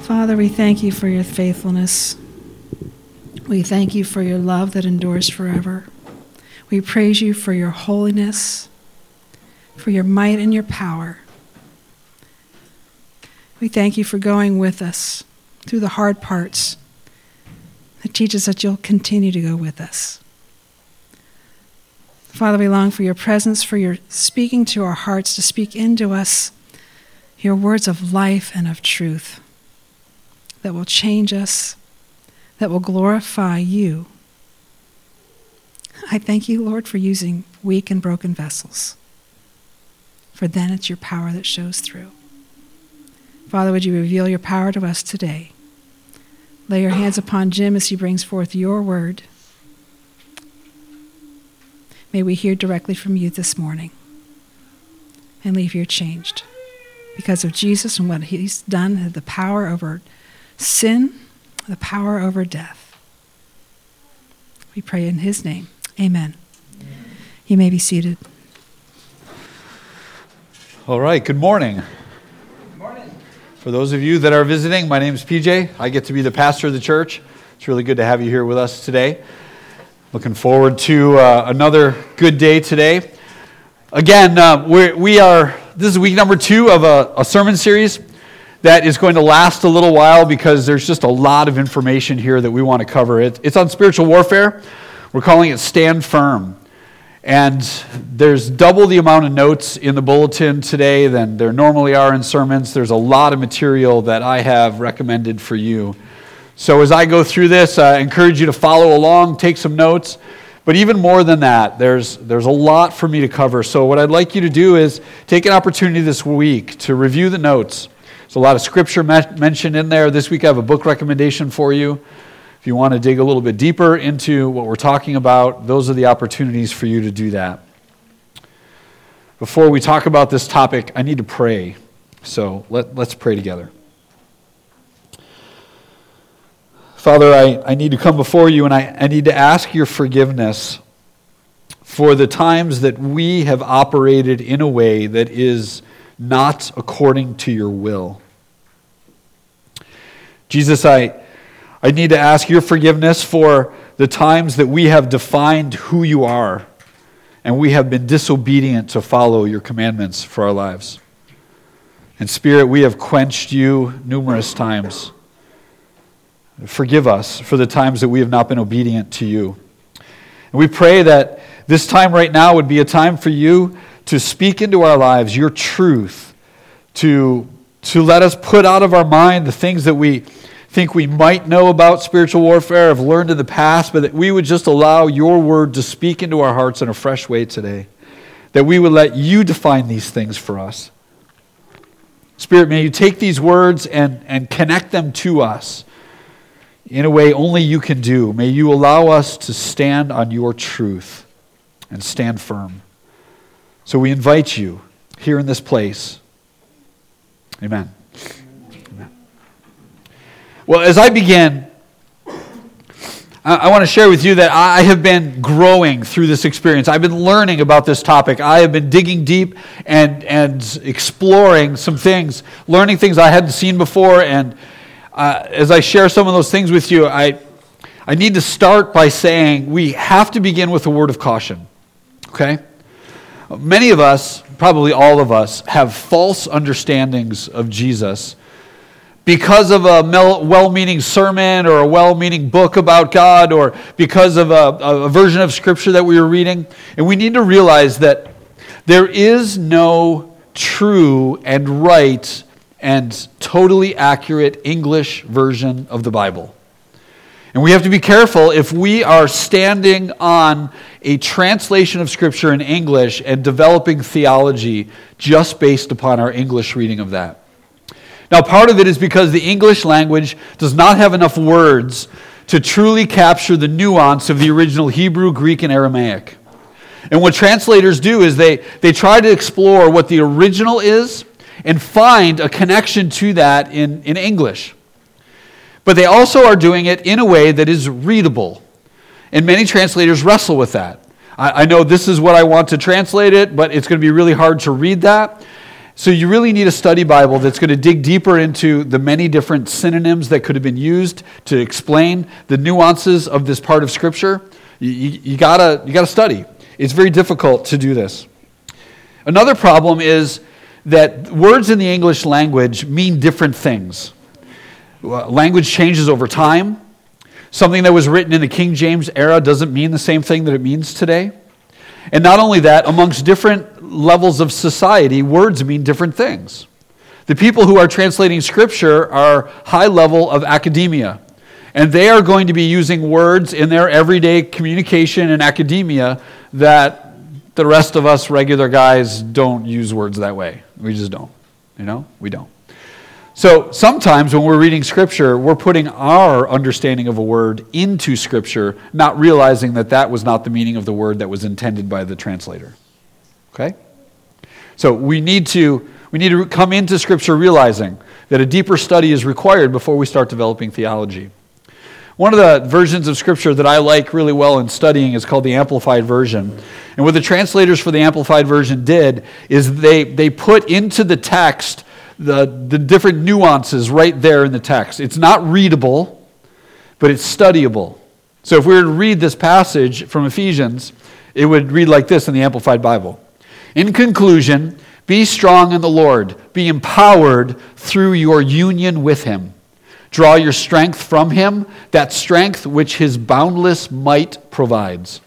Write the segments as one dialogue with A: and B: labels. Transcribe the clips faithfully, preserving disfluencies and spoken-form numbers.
A: Father, we thank you for your faithfulness. We thank you for your love that endures forever. We praise you for your holiness, for your might and your power. We thank you for going with us through the hard parts. That teaches that you'll continue to go with us. Father, we long for your presence, for your speaking to our hearts, to speak into us your words of life and of truth that will change us, that will glorify you. I thank you, Lord, for using weak and broken vessels, for then it's your power that shows through. Father, would you reveal your power to us today? Lay your hands upon Jim as he brings forth your word. May we hear directly from you this morning and leave here changed because of Jesus and what he's done, the power over sin, the power over death. We pray in his name. Amen. Amen. You may be seated.
B: All right, good morning. For those of you that are visiting, my name is P J. I get to be the pastor of the church. It's really good to have you here with us today. Looking forward to uh, another good day today. Again, uh, we're, we are, this is week number two of a, a sermon series that is going to last a little while because there's just a lot of information here that we want to cover. It, it's on spiritual warfare. We're calling it Stand Firm. And there's double the amount of notes in the bulletin today than there normally are in sermons. There's a lot of material that I have recommended for you. So as I go through this, I encourage you to follow along, take some notes. But even more than that, there's, there's a lot for me to cover. So what I'd like you to do is take an opportunity this week to review the notes. There's a lot of scripture me- mentioned in there. This week I have a book recommendation for you. If you want to dig a little bit deeper into what we're talking about, those are the opportunities for you to do that. Before we talk about this topic, I need to pray. So let, let's pray together. Father, I, I need to come before you and I, I need to ask your forgiveness for the times that we have operated in a way that is not according to your will. Jesus, I... I need to ask your forgiveness for the times that we have defined who you are and we have been disobedient to follow your commandments for our lives. In Spirit, we have quenched you numerous times. Forgive us for the times that we have not been obedient to you. And we pray that this time right now would be a time for you to speak into our lives your truth, to, to let us put out of our mind the things that we think we might know about spiritual warfare, have learned in the past, but that we would just allow your word to speak into our hearts in a fresh way today. That we would let you define these things for us. Spirit, may you take these words and, and connect them to us in a way only you can do. May you allow us to stand on your truth and stand firm. So we invite you here in this place. Amen. Well, as I begin, I want to share with you that I have been growing through this experience. I've been learning about this topic. I have been digging deep and, and exploring some things, learning things I hadn't seen before. And uh, as I share some of those things with you, I, I need to start by saying we have to begin with a word of caution, okay? Many of us, probably all of us, have false understandings of Jesus because of a well-meaning sermon or a well-meaning book about God or because of a, a version of Scripture that we were reading. And we need to realize that there is no true and right and totally accurate English version of the Bible. And we have to be careful if we are standing on a translation of Scripture in English and developing theology just based upon our English reading of that. Now, part of it is because the English language does not have enough words to truly capture the nuance of the original Hebrew, Greek, and Aramaic. And what translators do is they, they try to explore what the original is and find a connection to that in, in English. But they also are doing it in a way that is readable. And many translators wrestle with that. I, I know this is what I want to translate it, but it's going to be really hard to read that. So you really need a study Bible that's going to dig deeper into the many different synonyms that could have been used to explain the nuances of this part of Scripture. You, you, you gotta you gotta study. It's very difficult to do this. Another problem is that words in the English language mean different things. Language changes over time. Something that was written in the King James era doesn't mean the same thing that it means today. And not only that, amongst different levels of society, words mean different things. The people who are translating Scripture are high level of academia, and they are going to be using words in their everyday communication and academia that the rest of us regular guys don't use words that way. We just don't. You know, we don't. So sometimes when we're reading Scripture, we're putting our understanding of a word into Scripture, not realizing that that was not the meaning of the word that was intended by the translator. Okay? So we need to we need to come into Scripture realizing that a deeper study is required before we start developing theology. One of the versions of Scripture that I like really well in studying is called the Amplified Version. And what the translators for the Amplified Version did is they, they put into the text the, the different nuances right there in the text. It's not readable, but it's studyable. So if we were to read this passage from Ephesians, it would read like this in the Amplified Bible. In conclusion, be strong in the Lord. Be empowered through your union with Him. Draw your strength from Him, that strength which His boundless might provides.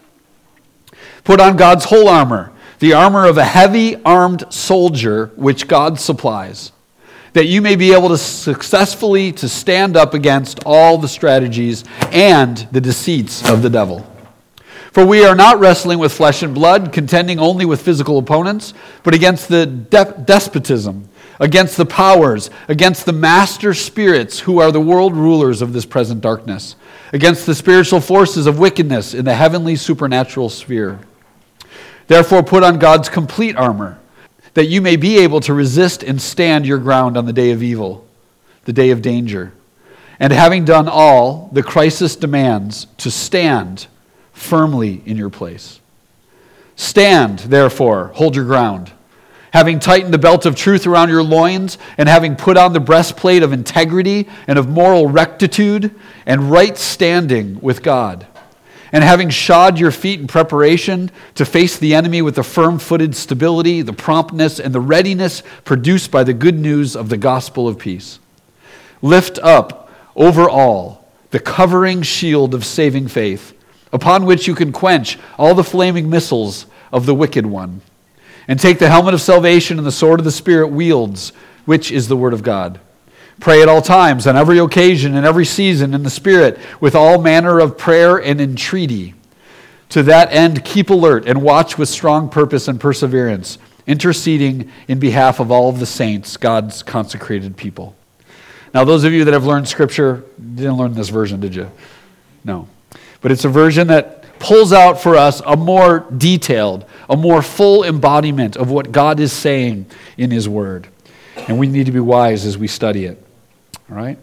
B: Put on God's whole armor, the armor of a heavy armed soldier which God supplies, that you may be able to successfully to stand up against all the strategies and the deceits of the devil. For we are not wrestling with flesh and blood, contending only with physical opponents, but against the de- despotism, against the powers, against the master spirits who are the world rulers of this present darkness, against the spiritual forces of wickedness in the heavenly supernatural sphere. Therefore put on God's complete armor, that you may be able to resist and stand your ground on the day of evil, the day of danger. And having done all, the crisis demands to stand firmly in your place. Stand, therefore, hold your ground. Having tightened the belt of truth around your loins, and having put on the breastplate of integrity and of moral rectitude and right standing with God, and having shod your feet in preparation to face the enemy with the firm-footed stability, the promptness, and the readiness produced by the good news of the gospel of peace. Lift up over all the covering shield of saving faith, upon which you can quench all the flaming missiles of the wicked one. And take the helmet of salvation and the sword of the Spirit wields, which is the word of God. Pray at all times, on every occasion, in every season, in the Spirit, with all manner of prayer and entreaty. To that end, keep alert and watch with strong purpose and perseverance, interceding in behalf of all of the saints, God's consecrated people. Now, those of you that have learned Scripture, didn't learn this version, did you? No. But it's a version that pulls out for us a more detailed, a more full embodiment of what God is saying in His Word. And we need to be wise as we study it. All right?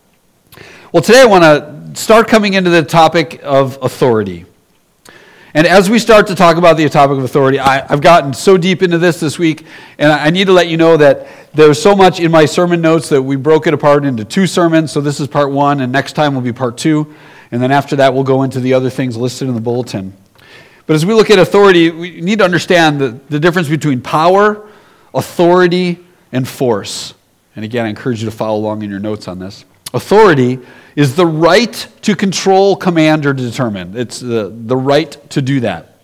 B: Well, today I want to start coming into the topic of authority. And as we start to talk about the topic of authority, I, I've gotten so deep into this this week, and I need to let you know that there's so much in my sermon notes that we broke it apart into two sermons. So this is part one, and next time will be part two. And then after that, we'll go into the other things listed in the bulletin. But as we look at authority, we need to understand the, the difference between power, authority, and force. And again, I encourage you to follow along in your notes on this. Authority is the right to control, command, or determine. It's the, the right to do that.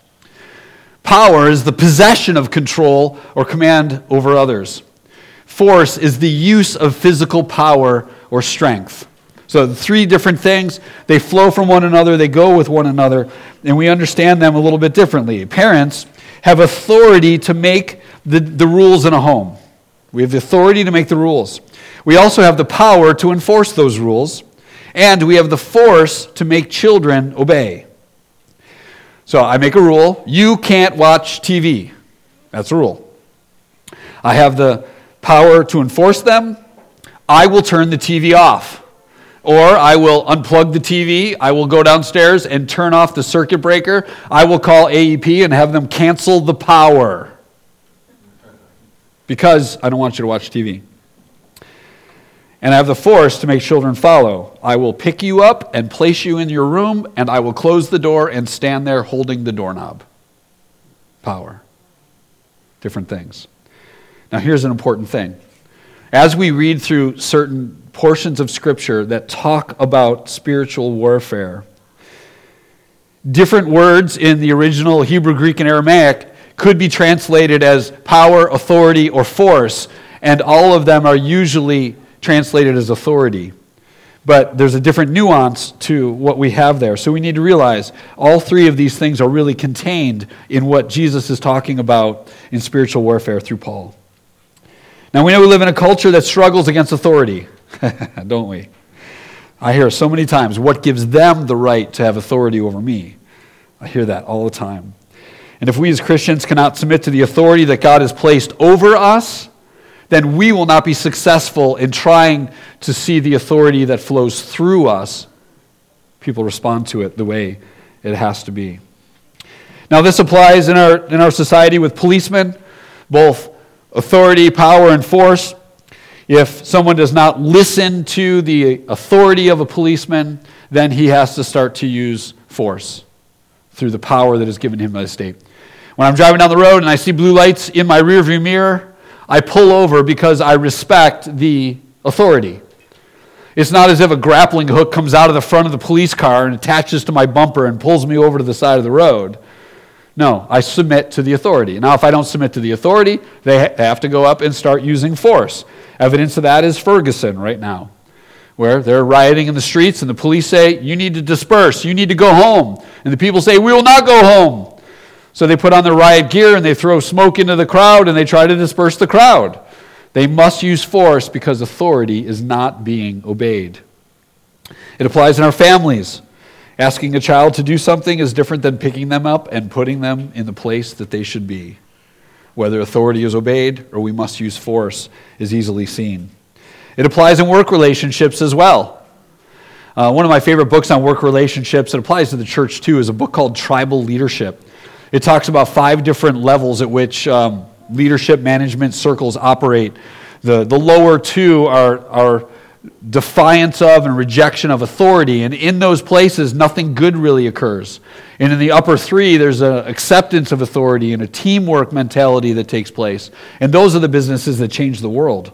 B: Power is the possession of control or command over others. Force is the use of physical power or strength. So the three different things, they flow from one another, they go with one another, and we understand them a little bit differently. Parents have authority to make the, the rules in a home. We have the authority to make the rules. We also have the power to enforce those rules, and we have the force to make children obey. So I make a rule, you can't watch T V. That's a rule. I have the power to enforce them. I will turn the T V off. Or I will unplug the T V, I will go downstairs and turn off the circuit breaker. I will call A E P and have them cancel the power. because I don't want you to watch T V. And I have the force to make children follow. I will pick you up and place you in your room, and I will close the door and stand there holding the doorknob. Power. Different things. Now here's an important thing. As we read through certain portions of Scripture that talk about spiritual warfare, different words in the original Hebrew, Greek, and Aramaic could be translated as power, authority, or force, and all of them are usually translated as authority. But there's a different nuance to what we have there. So we need to realize all three of these things are really contained in what Jesus is talking about in spiritual warfare through Paul. Now we know we live in a culture that struggles against authority, don't we? I hear so many times, what gives them the right to have authority over me? I hear that all the time. And if we as Christians cannot submit to the authority that God has placed over us, then we will not be successful in trying to see the authority that flows through us. People respond to it the way it has to be. Now this applies in our in our society with policemen, both authority, power, and force. If someone does not listen to the authority of a policeman, then he has to start to use force through the power that is given him by the state. When I'm driving down the road and I see blue lights in my rearview mirror, I pull over because I respect the authority. It's not as if a grappling hook comes out of the front of the police car and attaches to my bumper and pulls me over to the side of the road. No, I submit to the authority. Now, if I don't submit to the authority, they ha- have to go up and start using force. Evidence of that is Ferguson right now, where they're rioting in the streets and the police say, you need to disperse, you need to go home. And the people say, we will not go home. So they put on their riot gear and they throw smoke into the crowd and they try to disperse the crowd. They must use force because authority is not being obeyed. It applies in our families. Asking a child to do something is different than picking them up and putting them in the place that they should be. Whether authority is obeyed or we must use force is easily seen. It applies in work relationships as well. Uh, one of my favorite books on work relationships, it applies to the church too, is a book called Tribal Leadership. It talks about five different levels at which um, leadership management circles operate. The, the lower two are, are defiance of and rejection of authority, and in those places, nothing good really occurs. And in the upper three, there's an acceptance of authority and a teamwork mentality that takes place. And those are the businesses that change the world.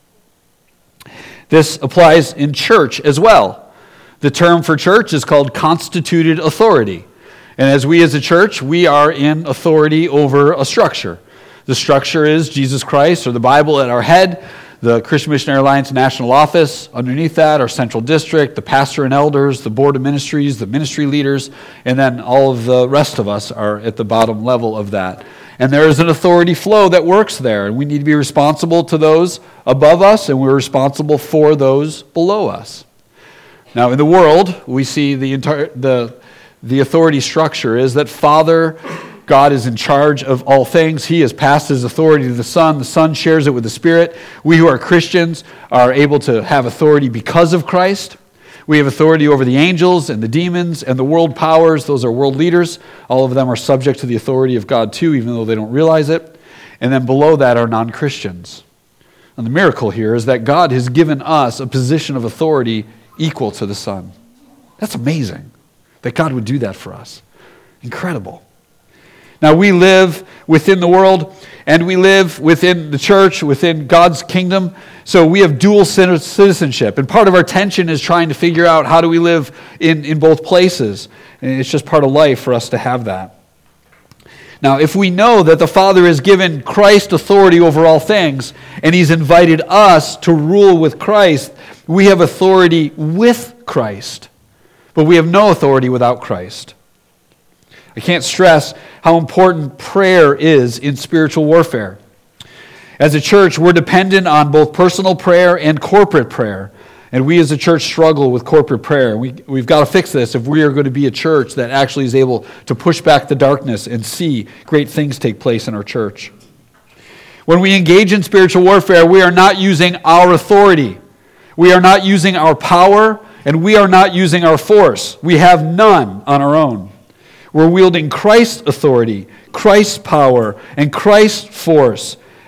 B: This applies in church as well. The term for church is called constituted authority. And as we as a church, we are in authority over a structure. The structure is Jesus Christ or the Bible at our head, the Christian Missionary Alliance National Office, underneath that our central district, the pastor and elders, the board of ministries, the ministry leaders, and then all of the rest of us are at the bottom level of that. And there is an authority flow that works there, and we need to be responsible to those above us, and we're responsible for those below us. Now, in the world, we see the entire the the authority structure is that Father God is in charge of all things. He has passed his authority to the Son. The Son shares it with the Spirit. We who are Christians are able to have authority because of Christ. We have authority over the angels and the demons and the world powers. Those are world leaders. All of them are subject to the authority of God too, even though they don't realize it. And then below that are non-Christians. And the miracle here is that God has given us a position of authority equal to the Son. That's amazing that God would do that for us. Incredible. Now we live within the world and we live within the church, within God's kingdom. So we have dual citizenship. And part of our tension is trying to figure out how do we live in, in both places. And it's just part of life for us to have that. Now, if we know that the Father has given Christ authority over all things, and he's invited us to rule with Christ, we have authority with Christ. But we have no authority without Christ. I can't stress how important prayer is in spiritual warfare. As a church, we're dependent on both personal prayer and corporate prayer. And we as a church struggle with corporate prayer. We, we've got to fix this if we are going to be a church that actually is able to push back the darkness and see great things take place in our church. When we engage in spiritual warfare, we are not using our authority. We are not using our power, and we are not using our force. We have none on our own. We're wielding Christ's authority, Christ's power, and Christ's force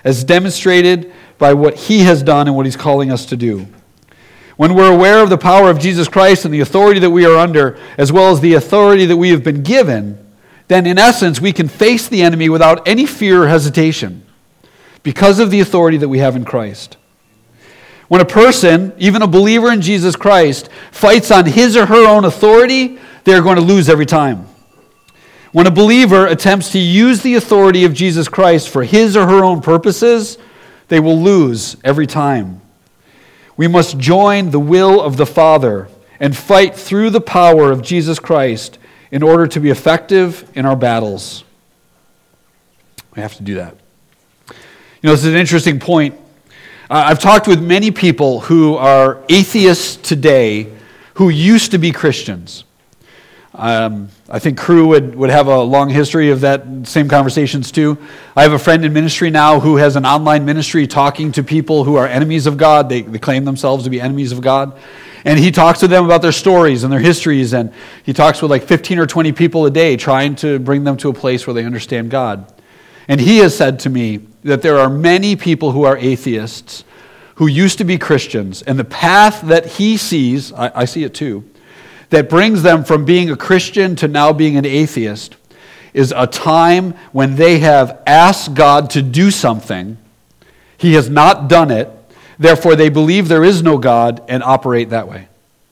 B: as demonstrated by what he has done and what he's calling us to do. When we're aware of the power of Jesus Christ and the authority that we are under, as well as the authority that we have been given, then in essence we can face the enemy without any fear or hesitation because of the authority that we have in Christ. When a person, even a believer in Jesus Christ, fights on his or her own authority, they're going to lose every time. When a believer attempts to use the authority of Jesus Christ for his or her own purposes, they will lose every time. We must join the will of the Father and fight through the power of Jesus Christ in order to be effective in our battles. We have to do that. You know, this is an interesting point. Uh, I've talked with many people who are atheists today who used to be Christians. Um, I think Crew would, would have a long history of that same conversations too. I have a friend in ministry now who has an online ministry talking to people who are enemies of God. They, they claim themselves to be enemies of God. And he talks to them about their stories and their histories, and he talks with like fifteen or twenty people a day trying to bring them to a place where they understand God. And he has said to me that there are many people who are atheists who used to be Christians, and the path that he sees, I, I see it too, that brings them from being a Christian to now being an atheist is a time when they have asked God to do something. He has not done it. Therefore, they believe there is no God and operate that way.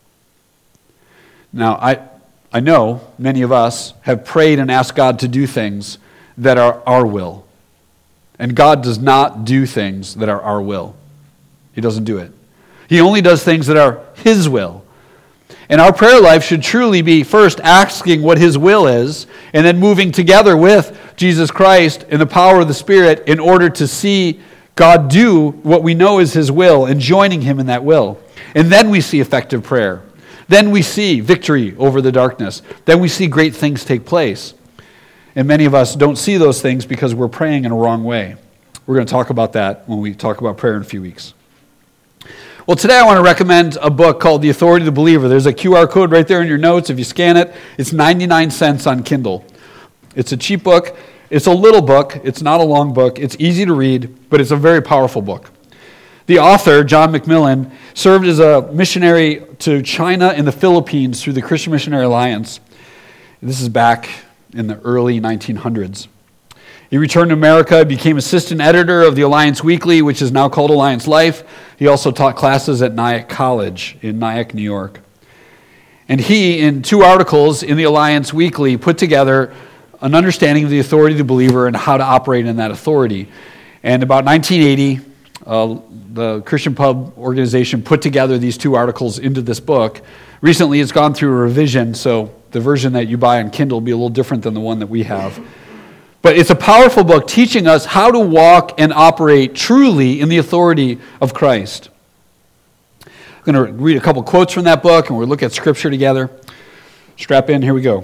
B: Now, I, I know many of us have prayed and asked God to do things that are our will. And God does not do things that are our will. He doesn't do it. He only does things that are His will. And our prayer life should truly be first asking what His will is, and then moving together with Jesus Christ in the power of the Spirit in order to see God do what we know is His will and joining Him in that will. And then we see effective prayer. Then we see victory over the darkness. Then we see great things take place. And many of us don't see those things because we're praying in a wrong way. We're going to talk about that when we talk about prayer in a few weeks. Well, today I want to recommend a book called The Authority of the Believer. There's a Q R code right there in your notes. If you scan it, it's ninety-nine cents on Kindle. It's a cheap book. It's a little book. It's not a long book. It's easy to read, but it's a very powerful book. The author, John McMillan, served as a missionary to China and the Philippines through the Christian Missionary Alliance. This is back in the early nineteen hundreds. He returned to America, became assistant editor of the Alliance Weekly, which is now called Alliance Life. He also taught classes at Nyack College in Nyack, New York. And he, in two articles in the Alliance Weekly, put together an understanding of the authority of the believer and how to operate in that authority. And about nineteen eighty, uh, the Christian Pub organization put together these two articles into this book. Recently, it's gone through a revision, so the version that you buy on Kindle will be a little different than the one that we have. But it's a powerful book teaching us how to walk and operate truly in the authority of Christ. I'm going to read a couple quotes from that book, and we'll look at Scripture together. Strap in, here we go.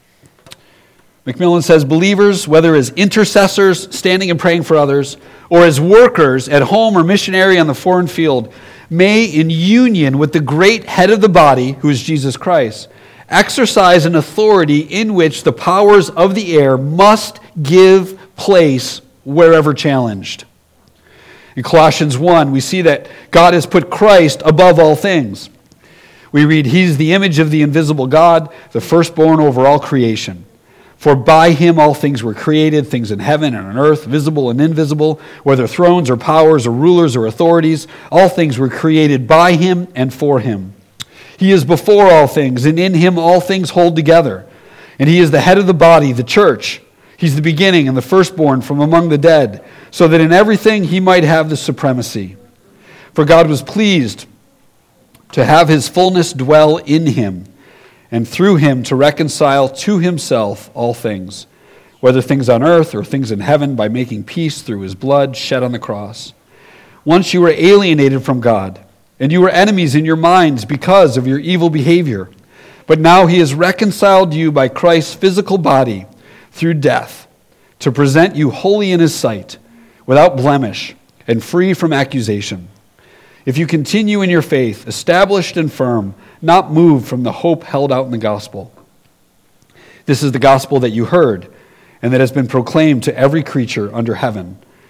B: McMillan says, believers, whether as intercessors, standing and praying for others, or as workers at home or missionary on the foreign field, may, in union with the great head of the body, who is Jesus Christ, exercise an authority in which the powers of the air must give place wherever challenged. In Colossians one, we see that God has put Christ above all things. We read, He's the image of the invisible God, the firstborn over all creation. For by Him all things were created, things in heaven and on earth, visible and invisible, whether thrones or powers or rulers or authorities, all things were created by Him and for Him. He is before all things, and in Him all things hold together. And He is the head of the body, the church. He's the beginning and the firstborn from among the dead, so that in everything He might have the supremacy. For God was pleased to have His fullness dwell in Him, and through Him to reconcile to Himself all things, whether things on earth or things in heaven, by making peace through His blood shed on the cross. Once you were alienated from God, and you were enemies in your minds because of your evil behavior. But now He has reconciled you by Christ's physical body through death, to present you holy in His sight, without blemish, and free from accusation. If you continue in your faith, established and firm, not moved from the hope held out in the gospel. This is the gospel that you heard, and that has been proclaimed to every creature under heaven,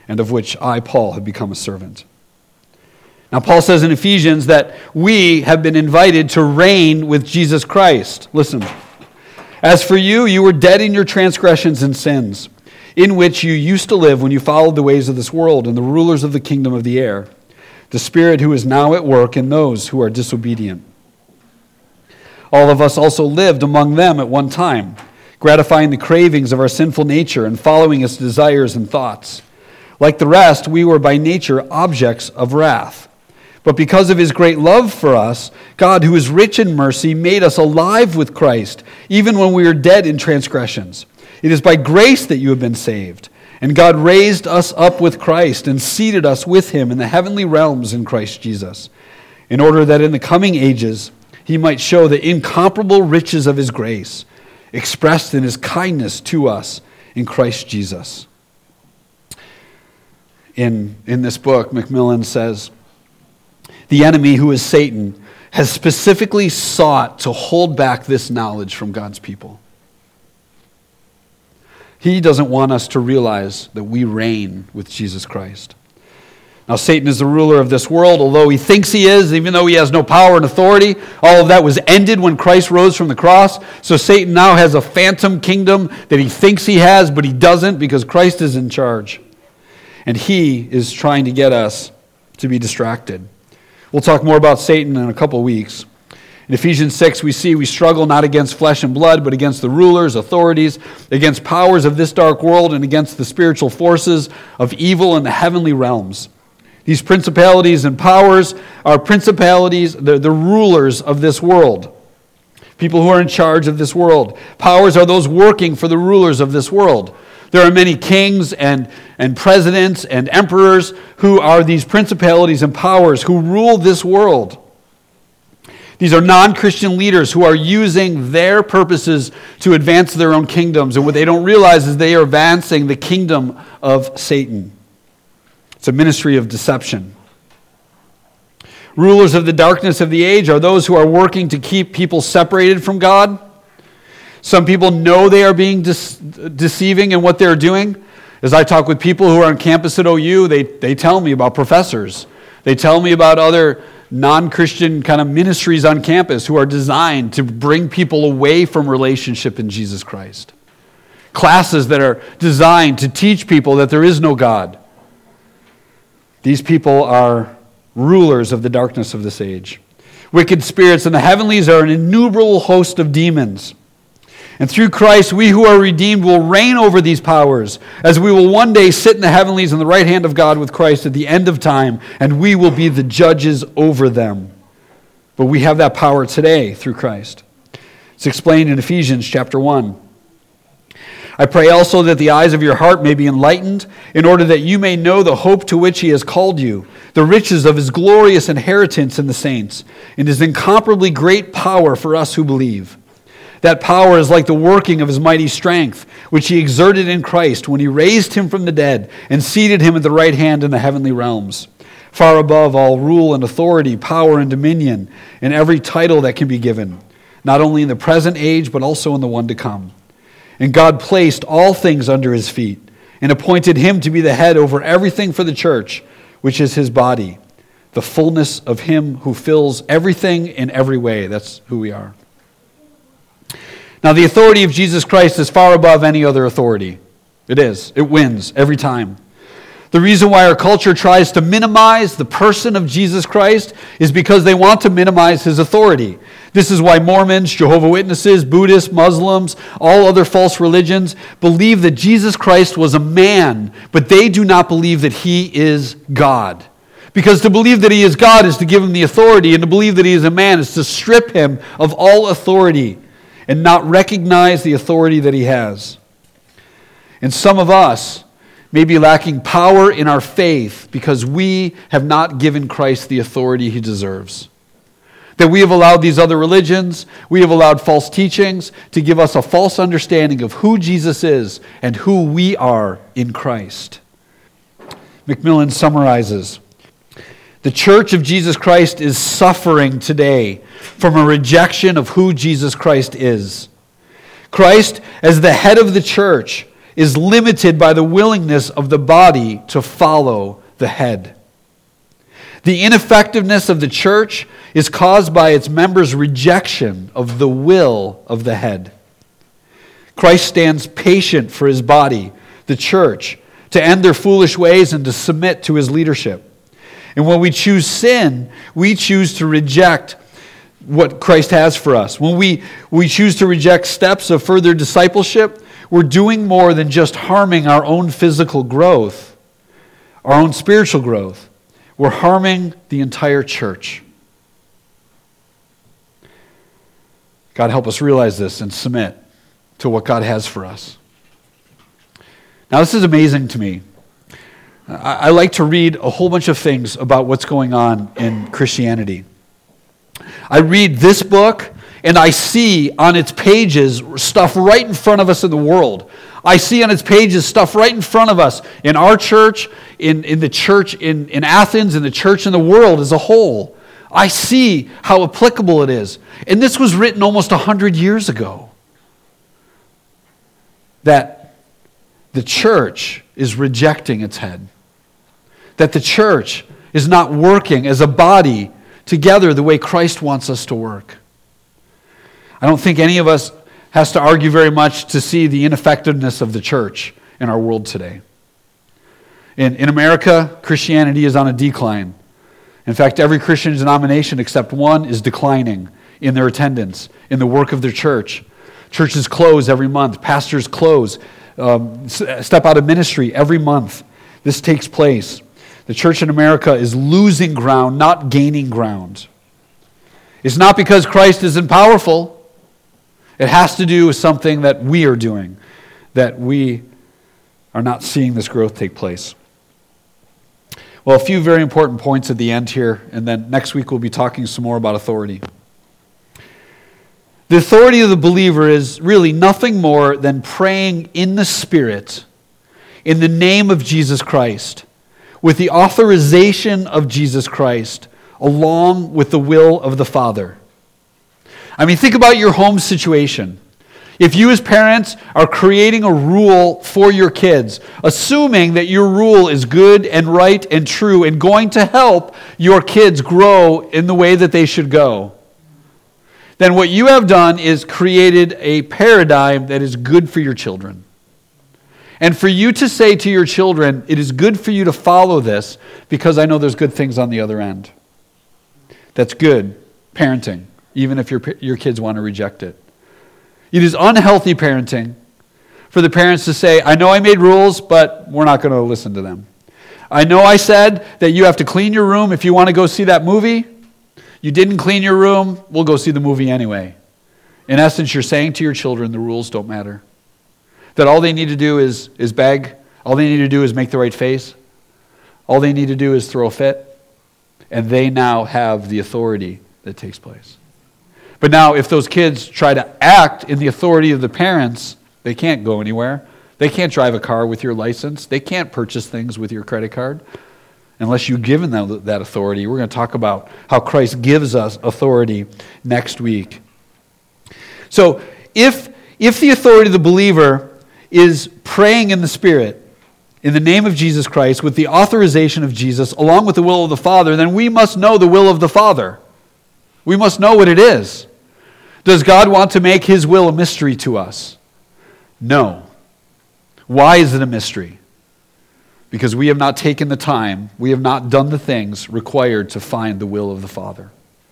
B: and of which I, Paul, have become a servant. Now, Paul says in Ephesians that we have been invited to reign with Jesus Christ. Listen. As for you, you were dead in your transgressions and sins, in which you used to live when you followed the ways of this world and the rulers of the kingdom of the air, the spirit who is now at work in those who are disobedient. All of us also lived among them at one time, gratifying the cravings of our sinful nature and following its desires and thoughts. Like the rest, we were by nature objects of wrath. But because of his great love for us, God, who is rich in mercy, made us alive with Christ, even when we were dead in transgressions. It is by grace that you have been saved. And God raised us up with Christ and seated us with him in the heavenly realms in Christ Jesus, in order that in the coming ages he might show the incomparable riches of his grace, expressed in his kindness to us in Christ Jesus. In, in this book, Macmillan says, the enemy, who is Satan, has specifically sought to hold back this knowledge from God's people. He doesn't want us to realize that we reign with Jesus Christ. Now, Satan is the ruler of this world, although he thinks he is, even though he has no power and authority. All of that was ended when Christ rose from the cross. So Satan now has a phantom kingdom that he thinks he has, but he doesn't because Christ is in charge. And he is trying to get us to be distracted. We'll talk more about Satan in a couple of weeks. In Ephesians six, we see we struggle not against flesh and blood, but against the rulers, authorities, against powers of this dark world, and against the spiritual forces of evil in the heavenly realms. These principalities and powers are principalities, the, the rulers of this world. People who are in charge of this world. Powers are those working for the rulers of this world. There are many kings and, and presidents and emperors who are these principalities and powers who rule this world. These are non-Christian leaders who are using their purposes to advance their own kingdoms. And what they don't realize is they are advancing the kingdom of Satan. It's a ministry of deception. Rulers of the darkness of the age are those who are working to keep people separated from God. Some people know they are being de- deceiving in what they're doing. As I talk with people who are on campus at O U, they, they tell me about professors. They tell me about other non-Christian kind of ministries on campus who are designed to bring people away from relationship in Jesus Christ. Classes that are designed to teach people that there is no God. These people are rulers of the darkness of this age. Wicked spirits in the heavenlies are an innumerable host of demons. And through Christ, we who are redeemed will reign over these powers, as we will one day sit in the heavenlies on the right hand of God with Christ at the end of time, and we will be the judges over them. But we have that power today through Christ. It's explained in Ephesians chapter one. I pray also that the eyes of your heart may be enlightened, in order that you may know the hope to which he has called you, the riches of his glorious inheritance in the saints, and his incomparably great power for us who believe. That power is like the working of his mighty strength, which he exerted in Christ when he raised him from the dead and seated him at the right hand in the heavenly realms, far above all rule and authority, power and dominion, and every title that can be given, not only in the present age, but also in the one to come. And God placed all things under his feet and appointed him to be the head over everything for the church, which is his body, the fullness of him who fills everything in every way. That's who we are. Now, the authority of Jesus Christ is far above any other authority. It is. It wins every time. The reason why our culture tries to minimize the person of Jesus Christ is because they want to minimize his authority. This is why Mormons, Jehovah's Witnesses, Buddhists, Muslims, all other false religions believe that Jesus Christ was a man, but they do not believe that he is God. Because to believe that he is God is to give him the authority, and to believe that he is a man is to strip him of all authority and not recognize the authority that he has. And some of us may be lacking power in our faith because we have not given Christ the authority he deserves. That we have allowed these other religions, we have allowed false teachings to give us a false understanding of who Jesus is and who we are in Christ. Macmillan summarizes, the Church of Jesus Christ is suffering today from a rejection of who Jesus Christ is. Christ, as the head of the church, is limited by the willingness of the body to follow the head. The ineffectiveness of the church is caused by its members' rejection of the will of the head. Christ stands patient for his body, the church, to end their foolish ways and to submit to his leadership. And when we choose sin, we choose to reject what Christ has for us. When we, we choose to reject steps of further discipleship, we're doing more than just harming our own physical growth, our own spiritual growth. We're harming the entire church. God, help us realize this and submit to what God has for us. Now, this is amazing to me. I, I like to read a whole bunch of things about what's going on in Christianity. I read this book, and I see on its pages stuff right in front of us in the world. I see on its pages stuff right in front of us in our church, in, in the church in, in Athens, in the church in the world as a whole. I see how applicable it is. And this was written almost one hundred years ago. That the church is rejecting its head. That the church is not working as a body together the way Christ wants us to work. I don't think any of us has to argue very much to see the ineffectiveness of the church in our world today. In, in America, Christianity is on a decline. In fact, every Christian denomination except one is declining in their attendance, in the work of their church. Churches close every month. Pastors close, um, step out of ministry every month. This takes place. The church in America is losing ground, not gaining ground. It's not because Christ isn't powerful. It has to do with something that we are doing, that we are not seeing this growth take place. Well, a few very important points at the end here, and then next week we'll be talking some more about authority. The authority of the believer is really nothing more than praying in the Spirit, in the name of Jesus Christ, with the authorization of Jesus Christ, along with the will of the Father. I mean, think about your home situation. If you as parents are creating a rule for your kids, assuming that your rule is good and right and true and going to help your kids grow in the way that they should go, then what you have done is created a paradigm that is good for your children. And for you to say to your children, it is good for you to follow this because I know there's good things on the other end. That's good parenting, even if your, your kids want to reject it. It is unhealthy parenting for the parents to say, I know I made rules, but we're not going to listen to them. I know I said that you have to clean your room if you want to go see that movie. You didn't clean your room, we'll go see the movie anyway. In essence, you're saying to your children the rules don't matter. That all they need to do is, is beg. All they need to do is make the right face. All they need to do is throw a fit. And they now have the authority that takes place. But now, if those kids try to act in the authority of the parents, they can't go anywhere. They can't drive a car with your license. They can't purchase things with your credit card unless you've given them that authority. We're going to talk about how Christ gives us authority next week. So, if, if the authority of the believer is praying in the Spirit, in the name of Jesus Christ, with the authorization of Jesus, along with the will of the Father, then we must know the will of the Father. We must know what it is. Does God want to make His will a mystery to us? No. Why is it a mystery? Because we have not taken the time, we have not done the things required to find the will of the Father.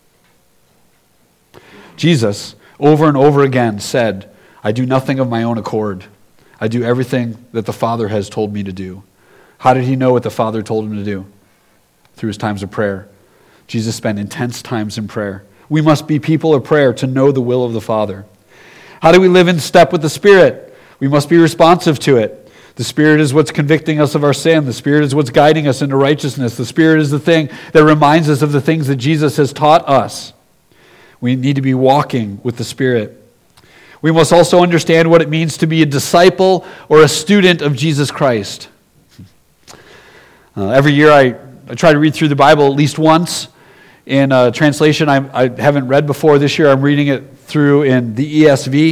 B: Jesus, over and over again, said, I do nothing of my own accord. I do everything that the Father has told me to do. How did He know what the Father told Him to do? Through His times of prayer. Jesus spent intense times in prayer. We must be people of prayer to know the will of the Father. How do we live in step with the Spirit? We must be responsive to it. The Spirit is what's convicting us of our sin. The Spirit is what's guiding us into righteousness. The Spirit is the thing that reminds us of the things that Jesus has taught us. We need to be walking with the Spirit. We must also understand what it means to be a disciple or a student of Jesus Christ. Uh, every year I, I try to read through the Bible at least once in a translation I, I haven't read before. This year I'm reading it through in the E S V,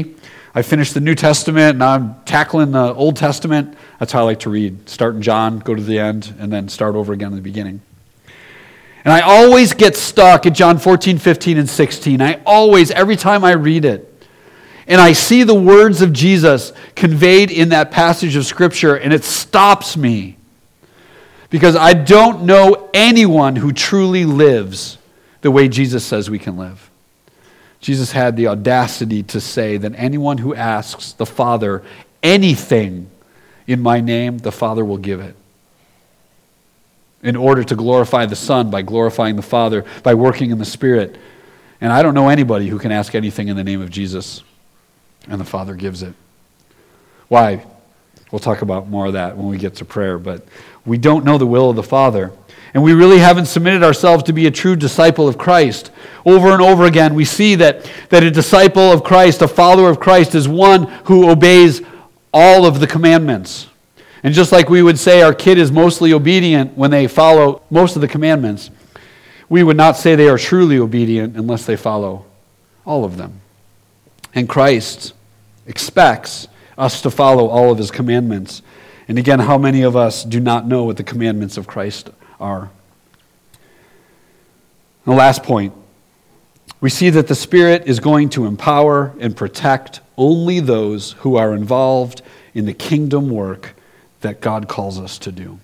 B: I finished the New Testament, now I'm tackling the Old Testament. That's how I like to read. Start in John, go to the end, and then start over again in the beginning. And I always get stuck at John fourteen, fifteen, and sixteen. I always, every time I read it, and I see the words of Jesus conveyed in that passage of Scripture, and it stops me. Because I don't know anyone who truly lives the way Jesus says we can live. Jesus had the audacity to say that anyone who asks the Father anything in my name, the Father will give it. In order to glorify the Son by glorifying the Father, by working in the Spirit. And I don't know anybody who can ask anything in the name of Jesus, and the Father gives it. Why? We'll talk about more of that when we get to prayer, but we don't know the will of the Father. And we really haven't submitted ourselves to be a true disciple of Christ. Over and over again, we see that, that a disciple of Christ, a follower of Christ, is one who obeys all of the commandments. And just like we would say our kid is mostly obedient when they follow most of the commandments, we would not say they are truly obedient unless they follow all of them. And Christ expects us to follow all of his commandments. And again, how many of us do not know what the commandments of Christ are? The last point, we see that the Spirit is going to empower and protect only those who are involved in the kingdom work that God calls us to do.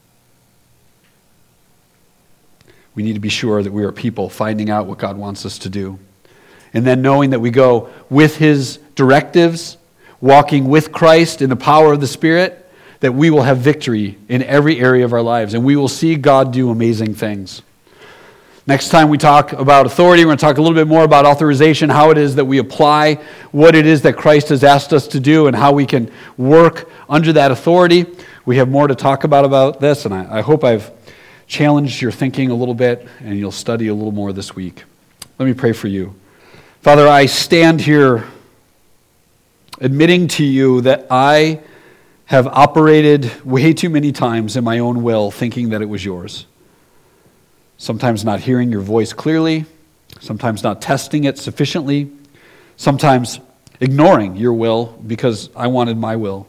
B: We need to be sure that we are people finding out what God wants us to do. And then knowing that we go with his directives, walking with Christ in the power of the Spirit, that we will have victory in every area of our lives, and we will see God do amazing things. Next time we talk about authority, we're going to talk a little bit more about authorization, how it is that we apply what it is that Christ has asked us to do, and how we can work under that authority. We have more to talk about about this, and I, I hope I've challenged your thinking a little bit, and you'll study a little more this week. Let me pray for you. Father, I stand here admitting to you that I have operated way too many times in my own will, thinking that it was yours. Sometimes not hearing your voice clearly, sometimes not testing it sufficiently, sometimes ignoring your will because I wanted my will.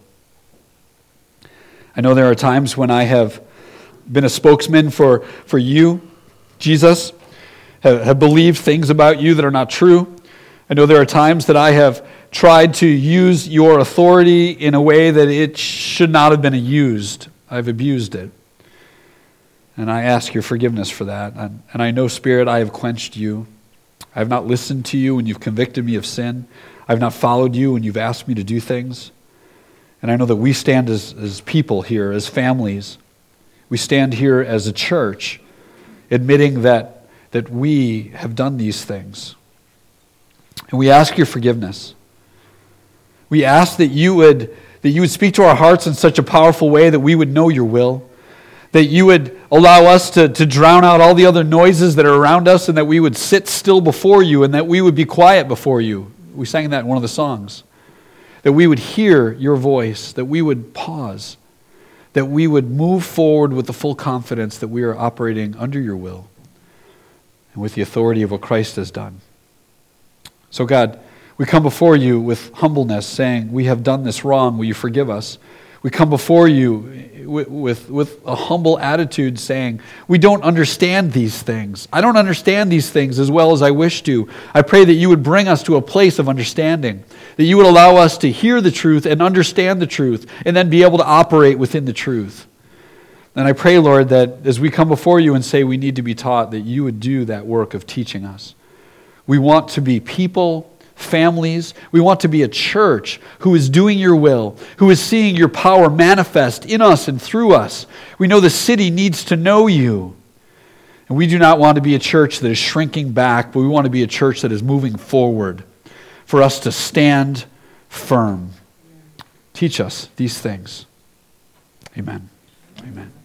B: I know there are times when I have been a spokesman for, for you, Jesus, have, have believed things about you that are not true. I know there are times that I have tried to use your authority in a way that it should not have been used. I've abused it. And I ask your forgiveness for that. And, and I know, Spirit, I have quenched you. I have not listened to you when you've convicted me of sin. I have not followed you when you've asked me to do things. And I know that we stand as, as people here, as families. We stand here as a church, admitting that, that we have done these things. And we ask your forgiveness. We ask that you would that you would speak to our hearts in such a powerful way that we would know your will, that you would allow us to, to drown out all the other noises that are around us, and that we would sit still before you, and that we would be quiet before you. We sang that in one of the songs. That we would hear your voice, that we would pause, that we would move forward with the full confidence that we are operating under your will and with the authority of what Christ has done. So God, we come before you with humbleness, saying, we have done this wrong, will you forgive us? We come before you with, with, with a humble attitude, saying, we don't understand these things. I don't understand these things as well as I wish to. I pray that you would bring us to a place of understanding, that you would allow us to hear the truth and understand the truth, and then be able to operate within the truth. And I pray, Lord, that as we come before you and say we need to be taught, that you would do that work of teaching us. We want to be people, families. We want to be a church who is doing your will, who is seeing your power manifest in us and through us. We know the city needs to know you. And we do not want to be a church that is shrinking back, but we want to be a church that is moving forward, for us to stand firm. Teach us these things. Amen. Amen.